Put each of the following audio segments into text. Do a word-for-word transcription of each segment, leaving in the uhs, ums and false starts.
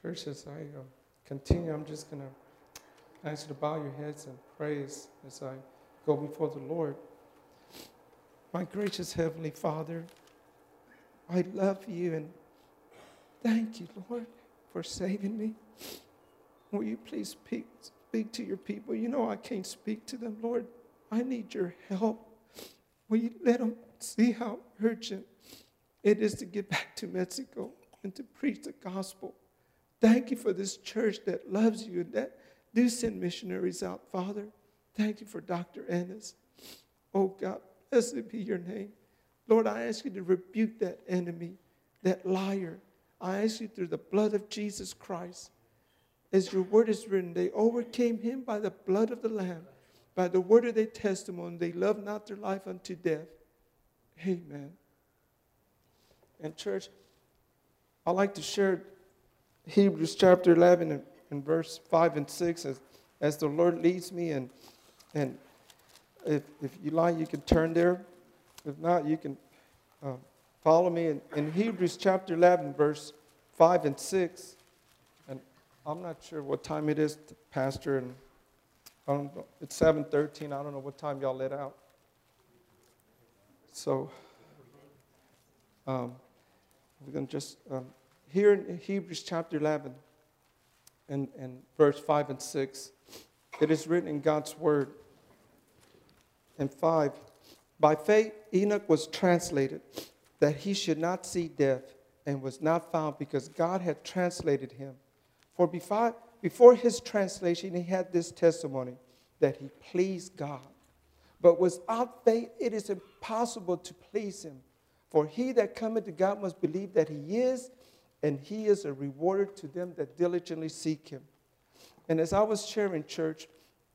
Church, as I uh, continue, I'm just going to ask you to bow your heads and praise as I go before the Lord. My gracious Heavenly Father, I love you and thank you, Lord, for saving me. Will you please speak, speak to your people? You know I can't speak to them, Lord. I need your help. Will you let them see how urgent it is to get back to Mexico and to preach the gospel? Thank you for this church that loves you and that do send missionaries out, Father. Thank you for Doctor Ennis. Oh, God, blessed be your name. Lord, I ask you to rebuke that enemy, that liar. I ask you through the blood of Jesus Christ. As your word is written, they overcame him by the blood of the Lamb, by the word of their testimony. They loved not their life unto death. Amen. And church, I'd like to share Hebrews chapter eleven and, and verse five and six as, as the Lord leads me. And, and if, if you like, you can turn there. If not, you can uh, follow me. In, in Hebrews chapter eleven, verse five and six. And I'm not sure what time it is, Pastor. And I don't know. It's seven thirteen. I don't know what time y'all let out. So um, we're going to just... Um, Here in Hebrews chapter eleven and, and verse five and six, it is written in God's word. And five, by faith Enoch was translated that he should not see death and was not found because God had translated him. For before, before his translation he had this testimony that he pleased God. But without faith it is impossible to please him. For he that cometh to God must believe that he is, and he is a rewarder to them that diligently seek him. And as I was sharing, church,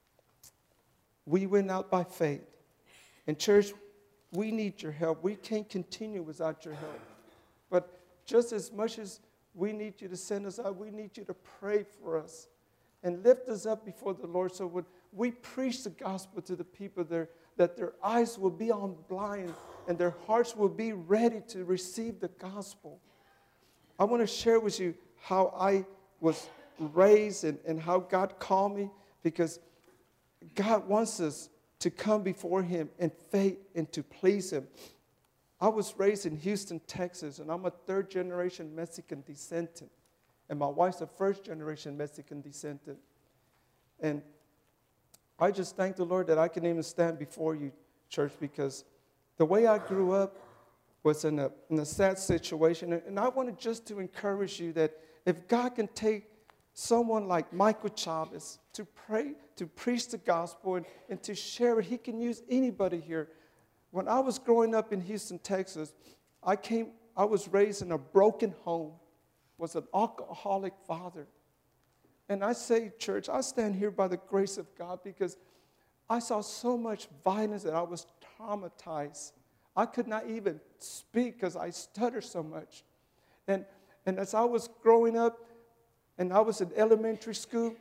we went out by faith. And church, we need your help. We can't continue without your help. But just as much as we need you to send us out, we need you to pray for us and lift us up before the Lord so when we preach the gospel to the people there, that their eyes will be on blind and their hearts will be ready to receive the gospel. I want to share with you how I was raised and, and how God called me, because God wants us to come before him in faith and to please him. I was raised in Houston, Texas, and I'm a third-generation Mexican descendant. And my wife's a first-generation Mexican descendant. And I just thank the Lord that I can even stand before you, church, because the way I grew up was in a, in a sad situation. And I wanted just to encourage you that if God can take someone like Michael Chavez to pray, to preach the gospel and, and to share it, he can use anybody here. When I was growing up in Houston, Texas, I came, I was raised in a broken home, was an alcoholic father. And I say, church, I stand here by the grace of God because I saw so much violence that I was traumatized. I could not even speak because I stutter so much. And, and as I was growing up, and I was in elementary school,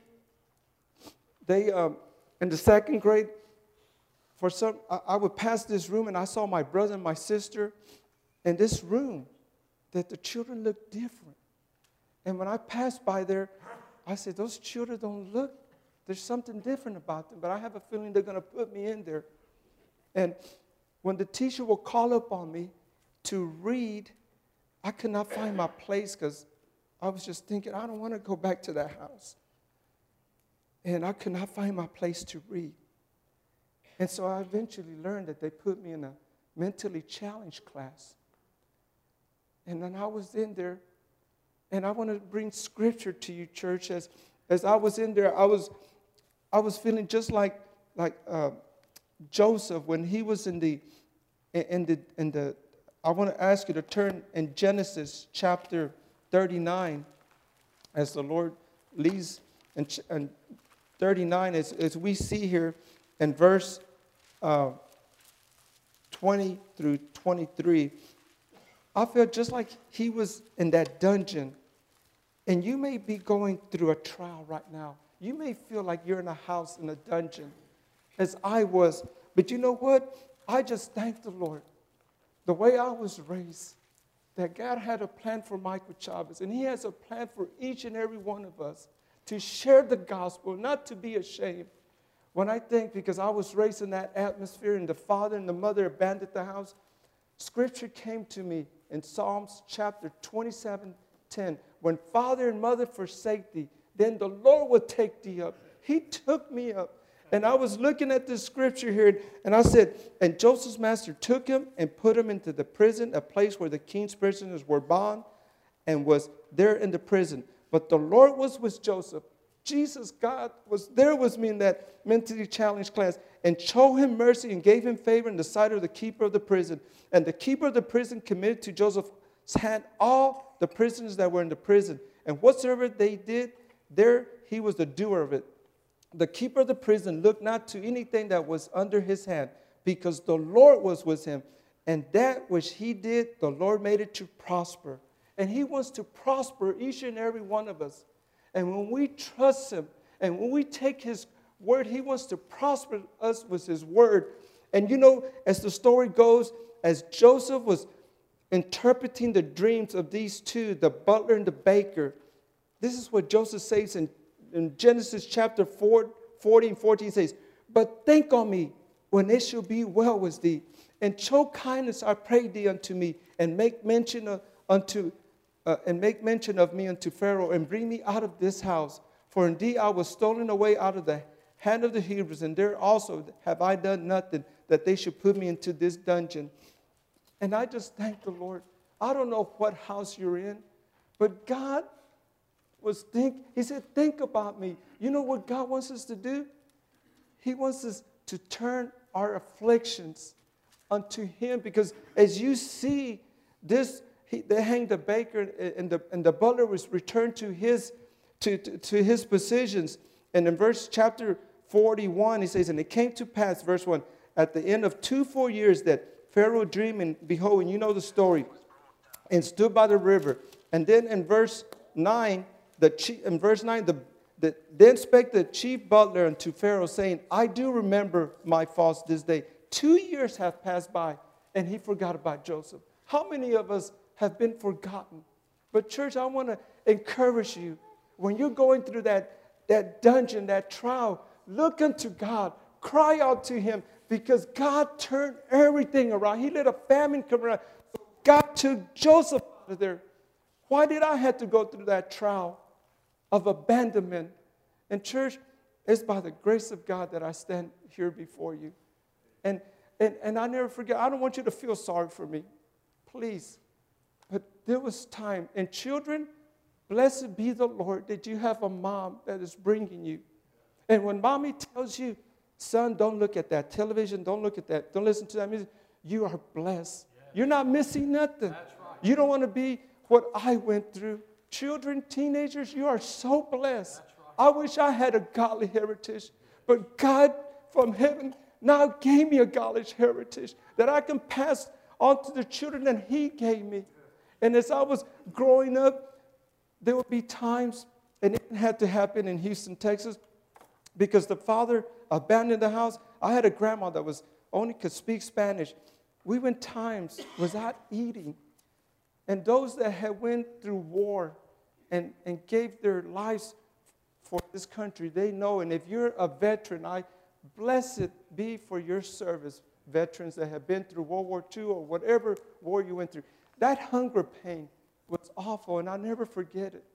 they, um, in the second grade, for some, I, I would pass this room, and I saw my brother and my sister in this room, that the children looked different. And when I passed by there, I said, those children don't look, there's something different about them, but I have a feeling they're going to put me in there. And when the teacher will call up on me to read, I could not find my place because I was just thinking, I don't want to go back to that house. And I could not find my place to read. And so I eventually learned that they put me in a mentally challenged class. And then I was in there, and I want to bring scripture to you, church. As, as I was in there, I was, I was feeling just like, like uh, Joseph when he was in the, in the, in the, I want to ask you to turn in Genesis chapter thirty-nine, as the Lord leads, and, and thirty-nine, as, as we see here in verse uh, twenty through twenty-three, I felt just like he was in that dungeon. And you may be going through a trial right now. You may feel like you're in a house in a dungeon, as I was. But you know what? I just thank the Lord. The way I was raised, that God had a plan for Michael Chavez, and he has a plan for each and every one of us to share the gospel, not to be ashamed. When I think, because I was raised in that atmosphere and the father and the mother abandoned the house, Scripture came to me in Psalms chapter twenty-seven, ten. When father and mother forsake thee, then the Lord will take thee up. He took me up. And I was looking at this scripture here, and I said, and Joseph's master took him and put him into the prison, a place where the king's prisoners were bound, and was there in the prison. But the Lord was with Joseph. Jesus, God, was there with me in that mentally challenged class, and showed him mercy and gave him favor in the sight of the keeper of the prison. And the keeper of the prison committed to Joseph's hand all the prisoners that were in the prison. And whatsoever they did, there he was the doer of it. The keeper of the prison looked not to anything that was under his hand, because the Lord was with him. And that which he did, the Lord made it to prosper. And he wants to prosper each and every one of us. And when we trust him, and when we take his word, he wants to prosper us with his word. And you know, as the story goes, as Joseph was interpreting the dreams of these two, the butler and the baker, this is what Joseph says in, in Genesis chapter four, forty and fourteen says, but think on me when it shall be well with thee, and show kindness, I pray thee, unto me, and make mention of, unto uh, and make mention of me unto Pharaoh, and bring me out of this house. For indeed I was stolen away out of the hand of the Hebrews, and there also have I done nothing that they should put me into this dungeon. And I just thank the Lord. I don't know what house you're in, but God was think. He said, think about me. You know what God wants us to do? He wants us to turn our afflictions unto him, because as you see this, he, they hanged the baker, and the, and the butler was returned to his, to, to, to his positions. And in verse chapter forty-one, he says, and it came to pass, verse one, at the end of two full years that Pharaoh dreamed, and behold, and you know the story, and stood by the river. And then in verse nine, the chief, in verse nine, the, the then spake the chief butler unto Pharaoh, saying, I do remember my faults this day. Two years have passed by, and he forgot about Joseph. How many of us have been forgotten? But church, I want to encourage you. When you're going through that, that dungeon, that trial, look unto God. Cry out to him, because God turned everything around. He let a famine come around. God took Joseph out of there. Why did I have to go through that trial of abandonment? And church, it's by the grace of God that I stand here before you. And, and, and I never forget, I don't want you to feel sorry for me. Please. But there was time. And children, blessed be the Lord that you have a mom that is bringing you. And when mommy tells you, son, don't look at that television, don't look at that, don't listen to that music, you are blessed. Yeah. You're not missing nothing. That's right. You don't want to be what I went through. Children, teenagers, you are so blessed. That's right. I wish I had a godly heritage. But God from heaven now gave me a godly heritage that I can pass on to the children that he gave me. And as I was growing up, there would be times, and it had to happen in Houston, Texas, because the father abandoned the house. I had a grandma that was only could speak Spanish. We went times without eating. And those that had went through war and, and gave their lives for this country, they know. And if you're a veteran, I bless it be for your service, veterans that have been through World War Two or whatever war you went through. That hunger pain was awful, and I'll never forget it.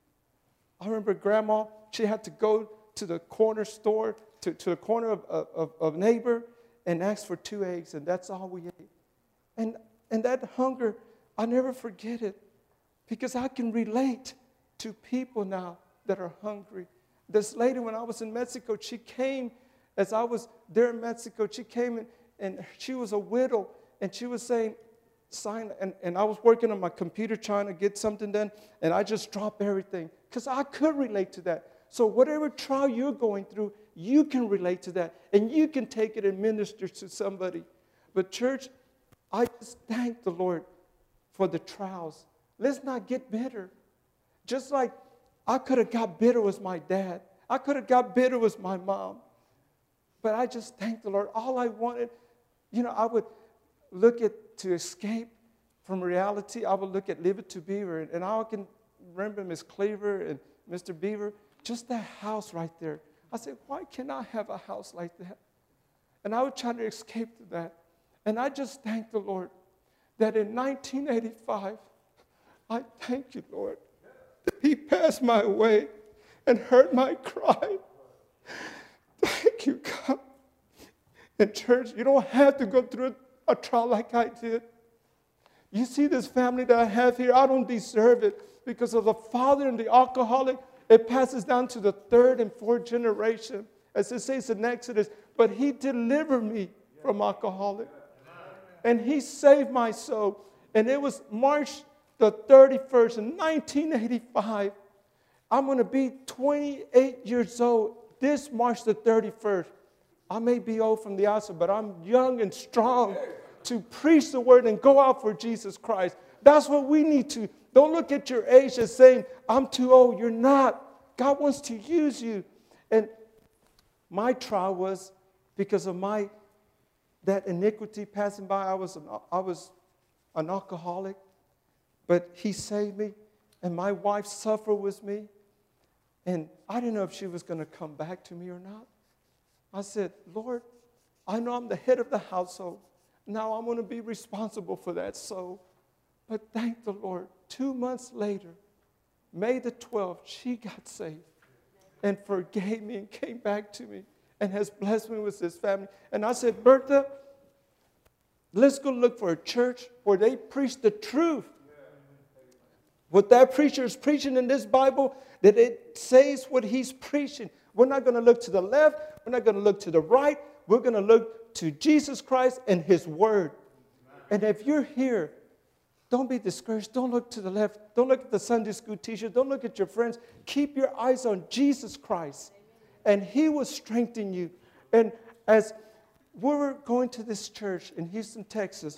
I remember Grandma, she had to go to the corner store, to, to the corner of, of, of neighbor, and ask for two eggs, and that's all we ate. And, and that hunger, I'll never forget it, because I can relate to people now that are hungry. This lady, when I was in Mexico, she came, as I was there in Mexico, she came, and, and she was a widow, and she was saying, sign, and, and I was working on my computer trying to get something done, and I just dropped everything, because I could relate to that. So whatever trial you're going through, you can relate to that, and you can take it and minister to somebody. But church, I just thank the Lord for the trials. Let's not get bitter. Just like I could have got bitter with my dad. I could have got bitter with my mom. But I just thank the Lord. All I wanted, you know, I would look at to escape from reality, I would look at Leave It to Beaver, and, and I can remember Miss Cleaver and Mister Beaver, just that house right there. I said, why can't I have a house like that? And I would try to escape to that. And I just thank the Lord that in nineteen eighty-five, I thank you, Lord, that He passed my way and heard my cry. Thank you, God. In church, you don't have to go through a trial like I did. You see this family that I have here, I don't deserve it because of the father and the alcoholic. It passes down to the third and fourth generation. As it says in Exodus, but He delivered me from alcoholic. And He saved my soul. And it was March the thirty-first in nineteen eighty-five. I'm going to be twenty-eight years old this March the thirty-first. I may be old from the outside, but I'm young and strong to preach the word and go out for Jesus Christ. That's what we need to. Don't look at your age as saying, I'm too old. You're not. God wants to use you. And my trial was because of my that iniquity passing by. I was an, I was an alcoholic, but He saved me, and my wife suffered with me, and I didn't know if she was going to come back to me or not. I said, Lord, I know I'm the head of the household. Now I'm going to be responsible for that soul. But thank the Lord, two months later, May the twelfth, she got saved and forgave me and came back to me and has blessed me with this family. And I said, Bertha, let's go look for a church where they preach the truth. What that preacher is preaching in this Bible, that it says what he's preaching. We're not going to look to the left. We're not going to look to the right. We're going to look to Jesus Christ and His Word. And if you're here, don't be discouraged. Don't look to the left. Don't look at the Sunday school teacher. Don't look at your friends. Keep your eyes on Jesus Christ. And He will strengthen you. And as we were going to this church in Houston, Texas,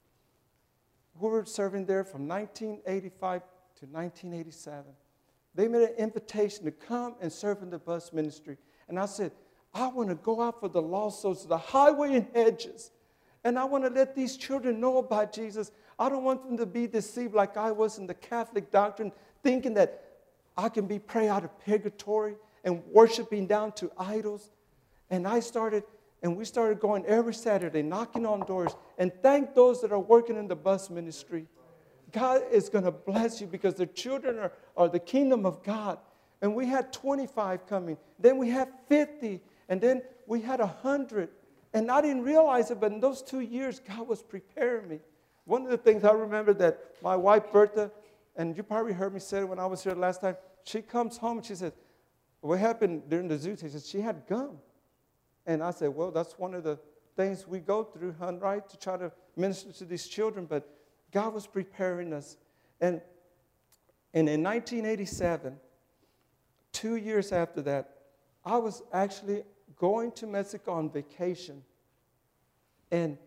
we were serving there from nineteen eighty-five to nineteen eighty-seven. They made an invitation to come and serve in the bus ministry. And I said, I want to go out for the lost souls to the highway and hedges. And I want to let these children know about Jesus. I don't want them to be deceived like I was in the Catholic doctrine, thinking that I can be prayed out of purgatory and worshiping down to idols. And I started, and we started going every Saturday, knocking on doors, and thank those that are working in the bus ministry. God is going to bless you because the children are, are the kingdom of God. And we had twenty-five coming. Then we had fifty. And then we had one hundred. And I didn't realize it, but in those two years, God was preparing me. One of the things I remember that my wife, Bertha, and you probably heard me say it when I was here last time, she comes home and she said, what happened during the zoo? She said, she had gum. And I said, well, that's one of the things we go through, hun, right, to try to minister to these children. But God was preparing us. And, and in nineteen eighty-seven, two years after that, I was actually going to Mexico on vacation. And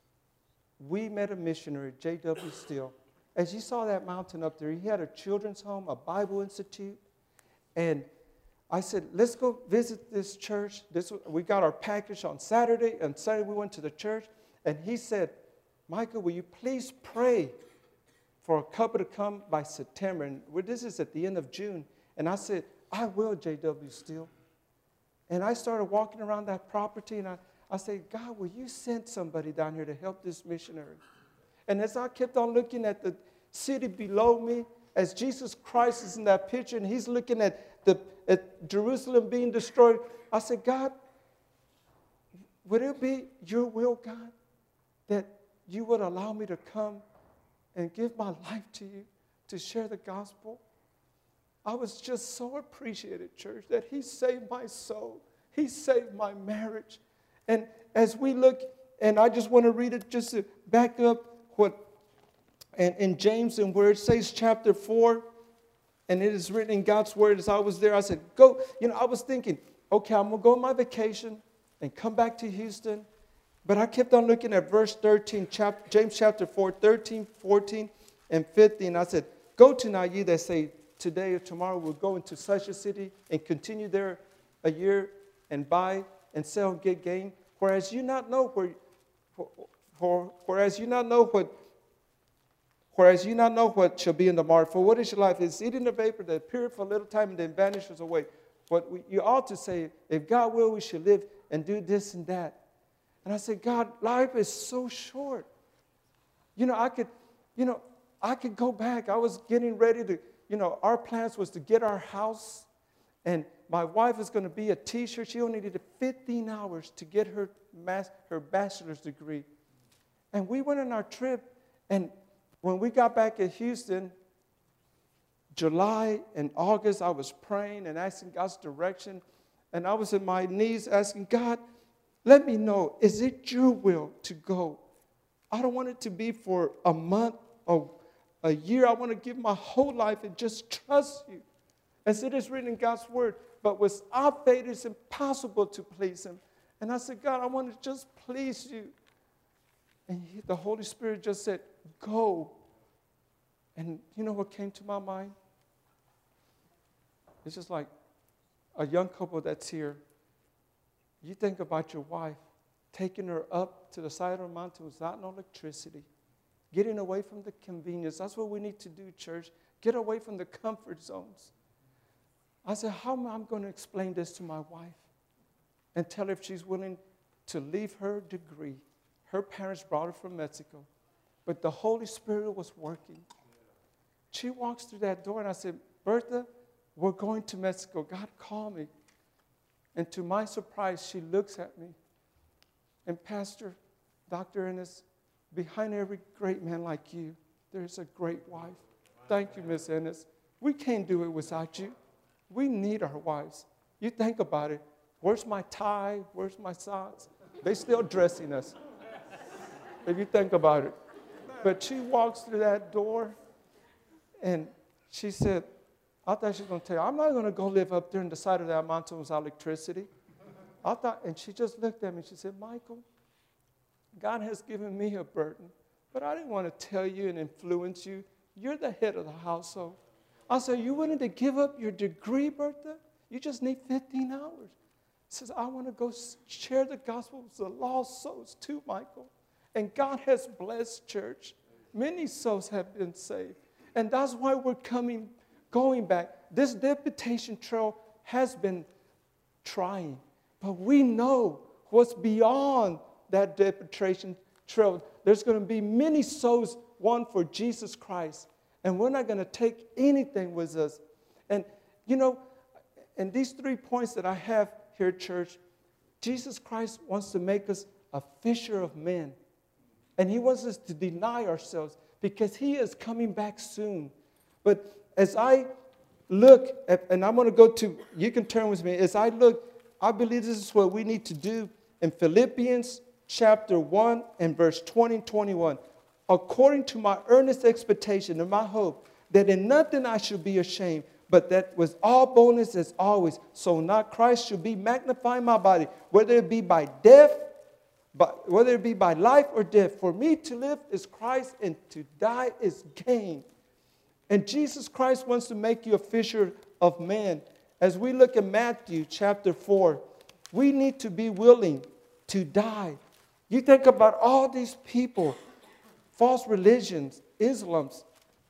we met a missionary, J W Steele. As you saw that mountain up there, he had a children's home, a Bible Institute. And I said, let's go visit this church. This, we got our package on Saturday. And Saturday we went to the church. And he said, Michael, will you please pray for a couple to come by September? And this is at the end of June. And I said, I will, J W Steele. And I started walking around that property, and I, I said, God, will you send somebody down here to help this missionary? And as I kept on looking at the city below me, as Jesus Christ is in that picture, and He's looking at, the, at Jerusalem being destroyed, I said, God, would it be your will, God, that you would allow me to come and give my life to you to share the gospel? I was just so appreciated, church, that He saved my soul. He saved my marriage. And as we look, and I just want to read it just to back up what, and in James, and where it says chapter four, and it is written in God's word. As I was there, I said, go, you know, I was thinking, okay, I'm going to go on my vacation and come back to Houston. But I kept on looking at verse thirteen, chapter, James chapter four, thirteen, fourteen, and fifteen. I said, go to not ye that say, today or tomorrow we'll go into such a city and continue there a year and buy and sell and get gain. Whereas you not know where, for, for, whereas you not know what Whereas you not know what shall be in the morrow. For what is your life? It's eating the vapor that appeareth for a little time and then vanishes away. What we, you ought to say, if God will, we should live and do this and that. And I said, God, life is so short. You know, I could, you know, I could go back. I was getting ready to, you know, our plans was to get our house. And my wife is going to be a teacher. She only needed fifteen hours to get her, mas- her bachelor's degree. And we went on our trip, and when we got back at Houston, July and August, I was praying and asking God's direction. And I was on my knees asking, God, let me know, is it your will to go? I don't want it to be for a month or a year. I want to give my whole life and just trust you. As it is written in God's word, but without faith it's impossible to please him. And I said, God, I want to just please you. And he, the Holy Spirit just said, go. And you know what came to my mind? It's just like a young couple that's here. You think about your wife, taking her up to the side of the mountain without no electricity, getting away from the convenience. That's what we need to do, church. Get away from the comfort zones. I said, how am I going to explain this to my wife and tell her if she's willing to leave her degree? Her parents brought her from Mexico, but the Holy Spirit was working. She walks through that door, and I said, Bertha, we're going to Mexico. God, call me. And to my surprise, she looks at me. And Pastor, Doctor Ennis, behind every great man like you, there's a great wife. Thank you, Miss Ennis. We can't do it without you. We need our wives. You think about it. Where's my tie? Where's my socks? They still dressing us. If you think about it. But she walks through that door, and she said, I thought she was going to tell you, I'm not going to go live up there on the side of that mountain without electricity. I thought, and she just looked at me. She said, Michael, God has given me a burden, but I didn't want to tell you and influence you. You're the head of the household. I said, you willing to give up your degree, Bertha? You just need fifteen hours. She says, I want to go share the gospel with the lost souls too, Michael. And God has blessed church. Many souls have been saved. And that's why we're coming, going back. This deputation trail has been trying. But we know what's beyond that deputation trail. There's going to be many souls won for Jesus Christ. And we're not going to take anything with us. And, you know, and these three points that I have here, church, Jesus Christ wants to make us a fisher of men. And he wants us to deny ourselves because he is coming back soon. But as I look, at, and I'm going to go to, you can turn with me. As I look, I believe this is what we need to do in Philippians chapter one and verse twenty and twenty-one. According to my earnest expectation and my hope, that in nothing I should be ashamed, but that with all boldness as always, so not Christ should be magnifying my body, whether it be by death, but whether it be by life or death. For me to live is Christ, and to die is gain. And Jesus Christ wants to make you a fisher of men. As we look at Matthew chapter four, we need to be willing to die. You think about all these people, false religions, Islams,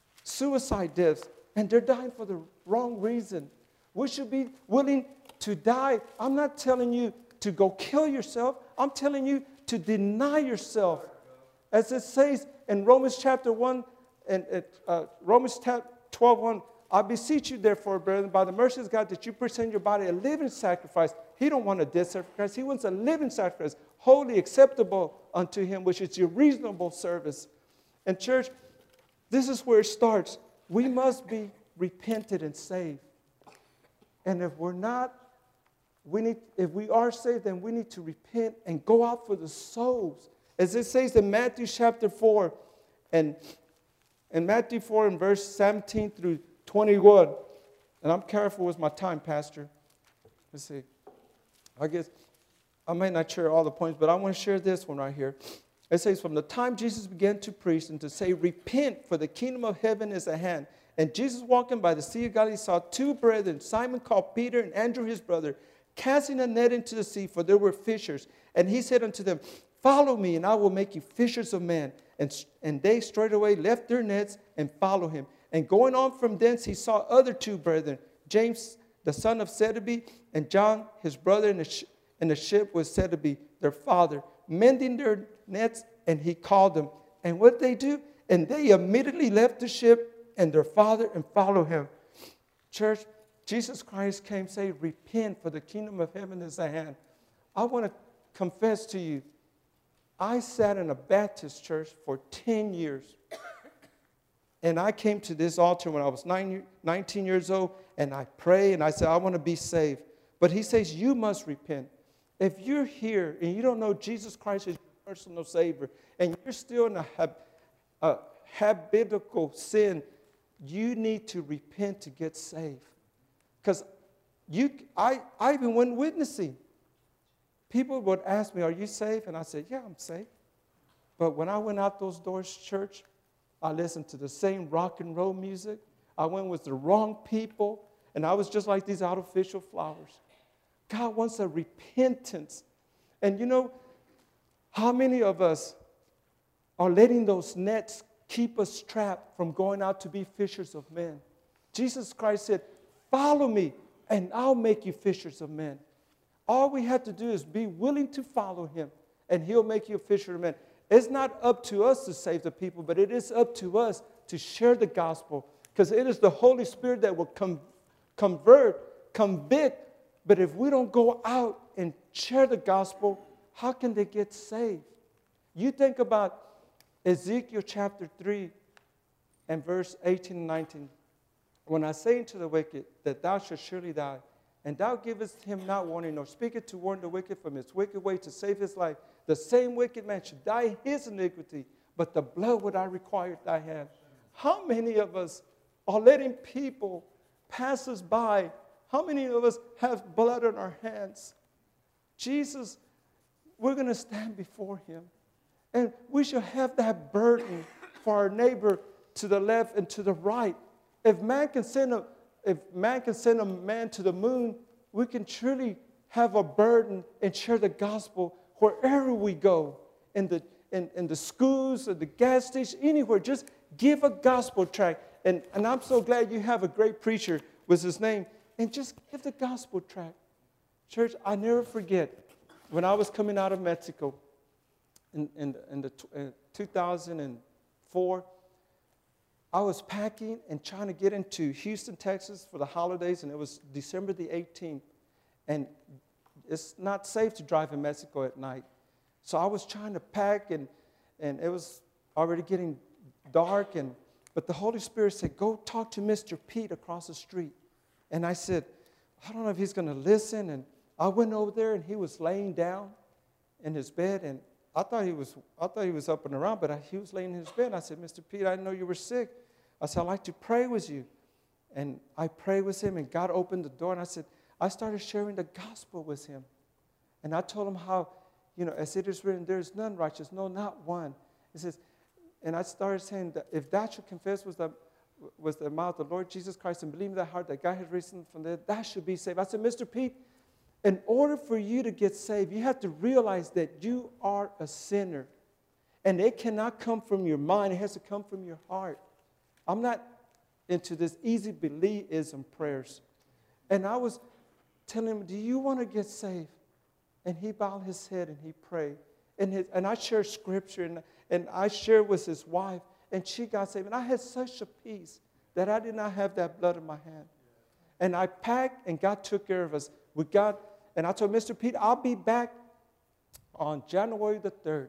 suicide deaths, and they're dying for the wrong reason. We should be willing to die. I'm not telling you to go kill yourself. I'm telling you to deny yourself. As it says in Romans chapter one and uh, Romans twelve one, I beseech you, therefore, brethren, by the mercy of God, that you present your body a living sacrifice. He don't want a dead sacrifice. He wants a living sacrifice, wholly acceptable unto him, which is your reasonable service. And church, this is where it starts. We must be repented and saved. And if we're not, we need, if we are saved, then we need to repent and go out for the souls. As it says in Matthew chapter four, and in Matthew four in verse seventeen through twenty-one, and I'm careful with my time, Pastor. Let's see. I guess I may not share all the points, but I want to share this one right here. It says, from the time Jesus began to preach and to say, repent, for the kingdom of heaven is at hand. And Jesus, walking by the Sea of Galilee, saw two brethren, Simon called Peter and Andrew his brother, casting a net into the sea, for there were fishers. And he said unto them, Follow me, and I will make you fishers of men. And, and they straightway left their nets and followed him. And going on from thence, he saw other two brethren, James, the son of Zebedee, and John, his brother, in the, sh- in the ship was said to be their father, mending their nets, and he called them. And what they do? And they immediately left the ship and their father and followed him. Church, Jesus Christ came, say, repent, for the kingdom of heaven is at hand. I want to confess to you, I sat in a Baptist church for ten years. And I came to this altar when I was nine, nineteen years old, and I prayed, and I said, I want to be saved. But he says, you must repent. If you're here and you don't know Jesus Christ as your personal Savior, and you're still in a, hab, a habitual sin, you need to repent to get saved. Because you, I, I even went witnessing. People would ask me, are you saved? And I said, yeah, I'm saved. But when I went out those doors, church, I listened to the same rock and roll music. I went with the wrong people, and I was just like these artificial flowers. God wants a repentance. And you know, how many of us are letting those nets keep us trapped from going out to be fishers of men? Jesus Christ said, follow me, and I'll make you fishers of men. All we have to do is be willing to follow him, and he'll make you a fisher of men. It's not up to us to save the people, but it is up to us to share the gospel, because it is the Holy Spirit that will com- convert, convict. But if we don't go out and share the gospel, how can they get saved? You think about Ezekiel chapter three and verse eighteen and nineteen. When I say unto the wicked that thou shalt surely die, and thou givest him not warning, nor speakest to warn the wicked from his wicked way to save his life, the same wicked man should die in his iniquity, but the blood would I require at thy hand. How many of us are letting people pass us by? How many of us have blood on our hands? Jesus, we're going to stand before him, and we should have that burden for our neighbor to the left and to the right. If man can send a If man can send a man to the moon, we can truly have a burden and share the gospel wherever we go, in the, in, in the schools, at the gas station, anywhere. Just give a gospel tract. And, and I'm so glad you have a great preacher, was his name, and just give the gospel tract. Church, I never forget, when I was coming out of Mexico in, in, in the in two thousand four, I was packing and trying to get into Houston, Texas for the holidays, and it was December the eighteenth. And it's not safe to drive in Mexico at night. So I was trying to pack, and, and it was already getting dark. And but the Holy Spirit said, go talk to Mister Pete across the street. And I said, I don't know if he's going to listen. And I went over there, and he was laying down in his bed. And I thought he was I thought he was up and around, but I, he was laying in his bed. I said, Mister Pete, I didn't know you were sick. I said, I'd like to pray with you. And I prayed with him, and God opened the door, and I said, I started sharing the gospel with him. And I told him how, you know, as it is written, there is none righteous, no, not one. He says, and I started saying that if that should confess was the, was the mouth of the Lord Jesus Christ and believe in that heart that God has risen from there, that should be saved. I said, Mister Pete, in order for you to get saved, you have to realize that you are a sinner. And it cannot come from your mind. It has to come from your heart. I'm not into this easy believism prayers. And I was telling him, do you want to get saved? And he bowed his head and he prayed. And, his, and I shared scripture, and, and I shared with his wife, and she got saved. And I had such a peace that I did not have that blood in my hand. And I packed, and God took care of us. We got, and I told Mister Pete, I'll be back on January the third.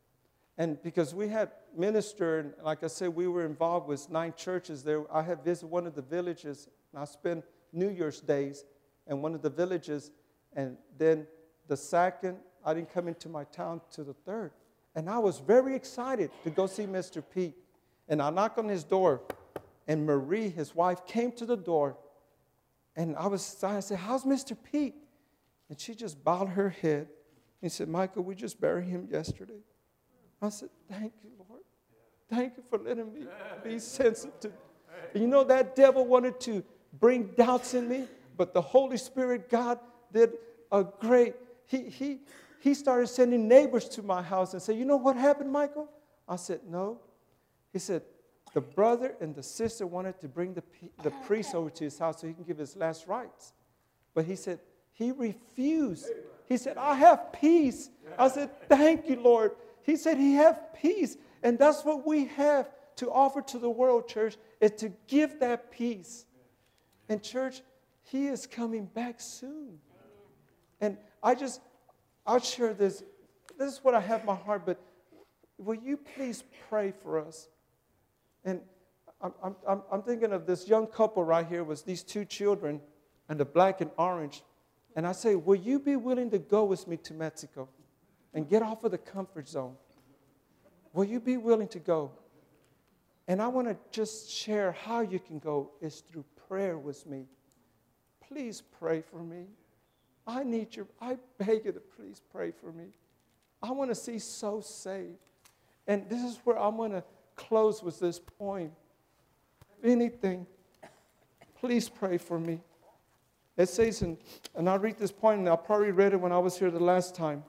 And because we had ministered, and like I said, we were involved with nine churches there. I had visited one of the villages, and I spent New Year's days in one of the villages. And then the second, I didn't come into my town to the third. And I was very excited to go see Mister Pete. And I knocked on his door, and Marie, his wife, came to the door. And I was excited. I said, how's Mister Pete? And she just bowed her head. And said, Michael, we just buried him yesterday. I said, thank you, Lord. Thank you for letting me be sensitive. And you know, that devil wanted to bring doubts in me, but the Holy Spirit, God, did a great, he, he, he started sending neighbors to my house and said, you know what happened, Michael? I said, no. He said, the brother and the sister wanted to bring the, the priest over to his house so he can give his last rites. But he said, he refused. He said, I have peace. I said, thank you, Lord. He said, he have peace. And that's what we have to offer to the world, church, is to give that peace. And church, he is coming back soon. And I just, I'll share this. This is what I have in my heart, but will you please pray for us? And I'm, I'm, I'm thinking of this young couple right here with these two children and the black and orange. And I say, will you be willing to go with me to Mexico and get off of the comfort zone? Will you be willing to go? And I want to just share how you can go is through prayer with me. Please pray for me. I need your, I beg you to please pray for me. I want to see souls saved. And this is where I'm going to close with this poem. If anything, please pray for me. It says, in, and I'll read this poem, and I probably read it when I was here the last time.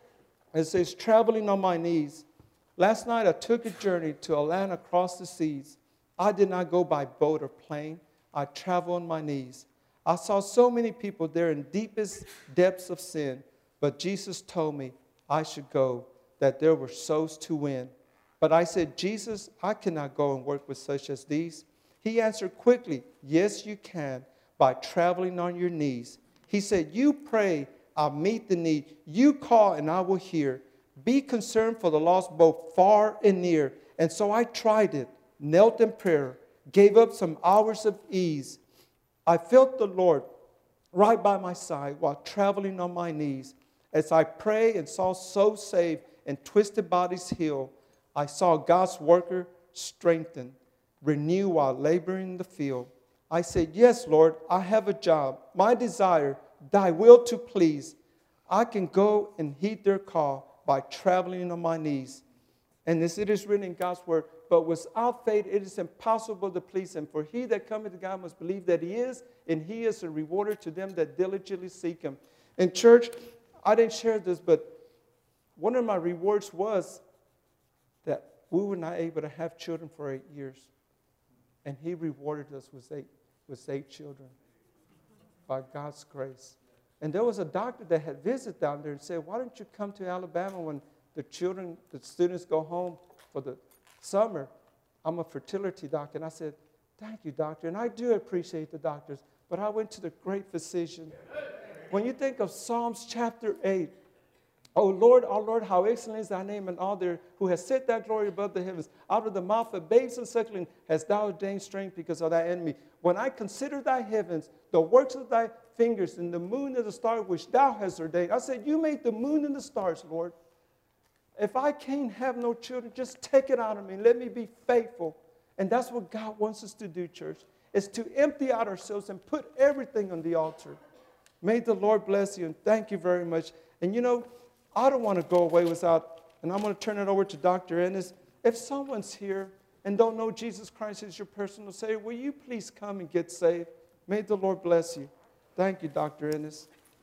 It says, traveling on my knees. Last night I took a journey to a land across the seas. I did not go by boat or plane. I traveled on my knees. I saw so many people there in deepest depths of sin, but Jesus told me I should go, that there were souls to win. But I said, Jesus, I cannot go and work with such as these. He answered quickly, yes, you can, by traveling on your knees. He said, you pray, I'll meet the need. You call, and I will hear. Be concerned for the lost both far and near. And so I tried it, knelt in prayer, gave up some hours of ease. I felt the Lord right by my side while traveling on my knees. As I prayed and saw souls saved and twisted bodies healed, I saw God's worker strengthened, renewed while laboring in the field. I said, yes, Lord, I have a job. My desire, thy will to please. I can go and heed their call by traveling on my knees. And this it is written in God's word, but without faith it is impossible to please him. For he that cometh to God must believe that he is, and he is a rewarder to them that diligently seek him. In church, I didn't share this, but one of my rewards was that we were not able to have children for eight years. And he rewarded us with eight, with eight children by God's grace. And there was a doctor that had visited down there and said, why don't you come to Alabama when the children, the students go home for the summer? I'm a fertility doctor. And I said, thank you, doctor. And I do appreciate the doctors, but I went to the great physician. When you think of Psalms chapter eight, oh Lord, our Lord, how excellent is thy name in all there, who has set thy glory above the heavens. Out of the mouth of babes and suckling hast thou ordained strength because of thy enemy. When I consider thy heavens, the works of thy fingers, and the moon and the stars which thou hast ordained. I said, you made the moon and the stars, Lord. If I can't have no children, just take it out of me. Let me be faithful. And that's what God wants us to do, church, is to empty out ourselves and put everything on the altar. May the Lord bless you, and thank you very much. And you know, I don't want to go away without, and I'm going to turn it over to Doctor Ennis. If someone's here and don't know Jesus Christ as your personal Savior, will you please come and get saved? May the Lord bless you. Thank you, Doctor Ennis.